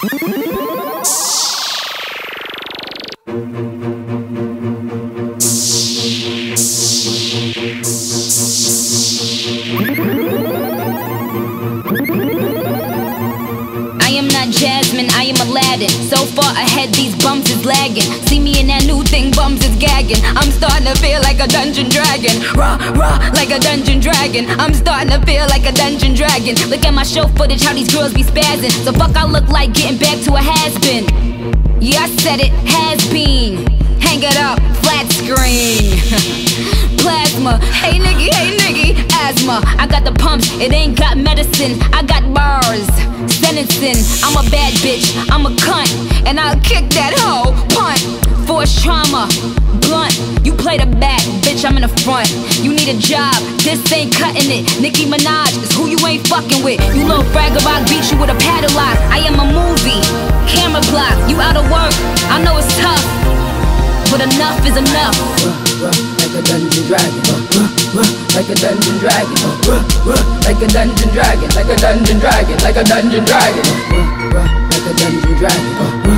Jasmine, I am Aladdin. So far ahead, these bums is lagging. See me in that new thing, bums is gagging. I'm starting to feel like a dungeon dragon. Raw, raw, like a dungeon dragon. I'm starting to feel like a dungeon dragon. Look at my show footage, how these girls be spazzing. So fuck I look like getting back to a has-been. Yeah, I said it, has-been. Hang it up, flat screen. Plasma, hey niggy, asthma. I got the pumps, it ain't got medicine. I got bars, sentencing. I'm a bad bitch, I'm a cunt, and I'll kick that hoe, punt. Force trauma, blunt. You play the back, bitch, I'm in the front. You need a job, this ain't cutting it. Nicki Minaj is who you ain't fucking with. You little fragger, I'll beat you with a paddle lock. I am a movie, camera block. You out of work, I know it's tough, but enough is enough. Like a dungeon dragon, like a dungeon dragon, like a dungeon dragon, like a dungeon dragon, like a dungeon dragon, like a dungeon dragon,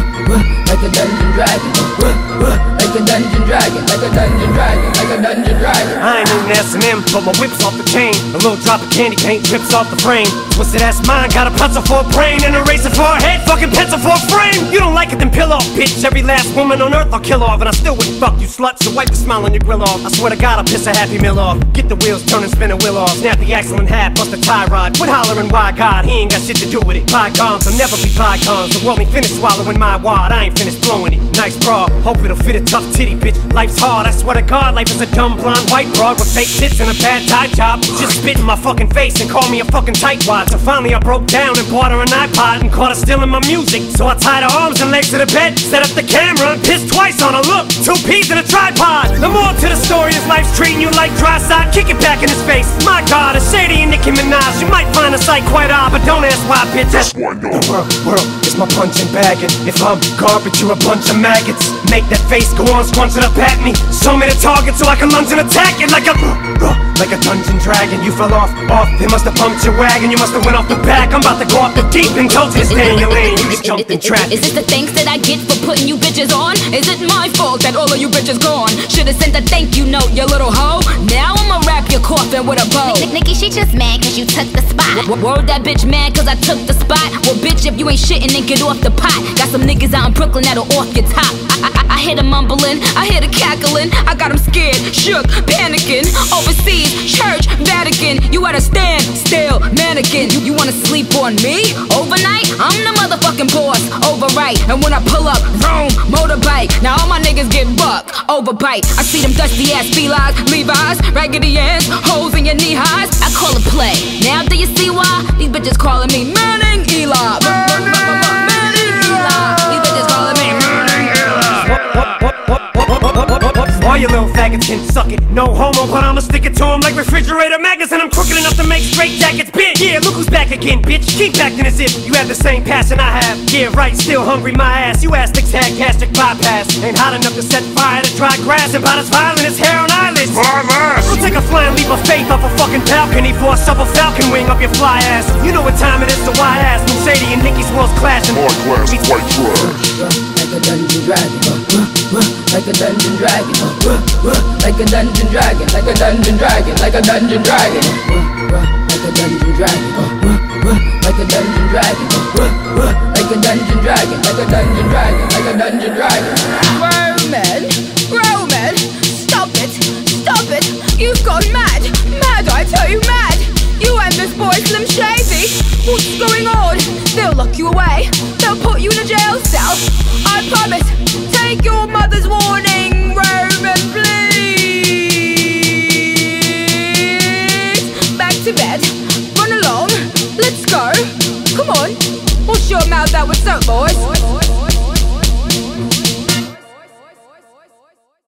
like a dungeon dragon, like a dungeon dragon, like a dungeon dragon, like a dungeon dragon. I ain't in S&M, but my whip's off the chain. A little drop of candy paint drips off the frame. Twisted ass mine, got a pencil for a brain and a razor for a head, fucking pencil for a frame. You don't like it, then peel off, bitch. Every last woman on earth I'll kill off, and I still wouldn't fuck you slut. So wipe the smile on your grill off. I swear to God, I'll piss a Happy Meal off. Get the wheels turning, spin a wheel off. Snap the axle in half, bust the tie rod. Quit hollering, why God? He ain't got shit to do with it. Bygones will never be bygones. The world ain't finished swallowing my wad. I ain't finished blowing it. Nice bra, hope it'll fit a tough titty, bitch. Life's hard, I swear to God, life is a dumb blonde white broad with fake tits and a bad tie job. Just spit in my fucking face and call me a fucking tightwad. So finally I broke down and bought her an iPod and caught her stealing my music. So I tied her arms and legs to the bed, set up the camera and pissed twice on her. Look, 2 peas in a tripod. The more to the story is life's treating you like dry side. Kick it back in his face. My God, a shady and Nicki Minaj. You might find the sight quite odd, but don't ask why, bitch. That's why no. The world is my punching bag, and if I'm garbage, you're a bunch of maggots. Make that face go on, scrunch it up at me. Show me the target so I can lunge and attack it like a dungeon dragon. You fell off, they must have pumped your wagon. You must have went off the back. I'm about to go off the deep and told you to stay in your lane. You just jumped in traffic. Is this the thanks that I get for putting you bitches on? Is it my fault that all of you bitches gone? Should've sent a thank you note, you little hoe. Now I'ma wrap your coffin with a bow. Nicki, she just mad cause you took the spot. Word that bitch mad cause I took the spot. Well bitch, if you ain't shitting then get off the pot. Got some niggas out in Brooklyn that'll off your top. I hear them mumbling, I hear the cackling. I got them scared, shook, panicking. Overseas, church, Vatican. You at a stand still, mannequin. You wanna sleep on me? Overnight? I'm the motherfucking boss, overright. And when I pull up, vroom, motorbike. Now all my niggas get buck, overbite. I see them dusty ass felines, Levi's, raggedy ass, holes in your knee highs. I call it play. Now do you see why? These bitches calling me Manning Eli. Manning Eli. These bitches calling me Manning Eli. All you little faggots can suck it. No homo, but I'ma stick it to them like refrigerator magnets. And I'm crooked enough to make straight jackets, bitch. Yeah, look who's back again, bitch. Keep acting as if you have the same passion I have. Yeah, right, still hungry, my ass. You astics had gastric bypass. Ain't hot enough to set fire to dry grass. And about as violent as hair on eyelids. I'll take a flying leap of faith off a fucking balcony for a supple falcon wing up your fly ass. You know what time it is, so why ask? When Sadie and Nicki's worlds clashing. Hard class, white trash. Like a dungeon dragon, like a dungeon dragon, like a dungeon dragon, like a dungeon dragon, like a dungeon dragon, like a dungeon dragon, like a dungeon dragon, like a dungeon dragon, like a dungeon dragon, like a dungeon dragon. Roman, stop it, you've gone mad, I tell you mad. You and this boy Slim Shady, what's going on? They'll lock you away, they'll put you in a jail cell. I promise, take your mother's warning, Roman, please. Back to bed, run along, let's go. Come on, wash your mouth out with soap, boys.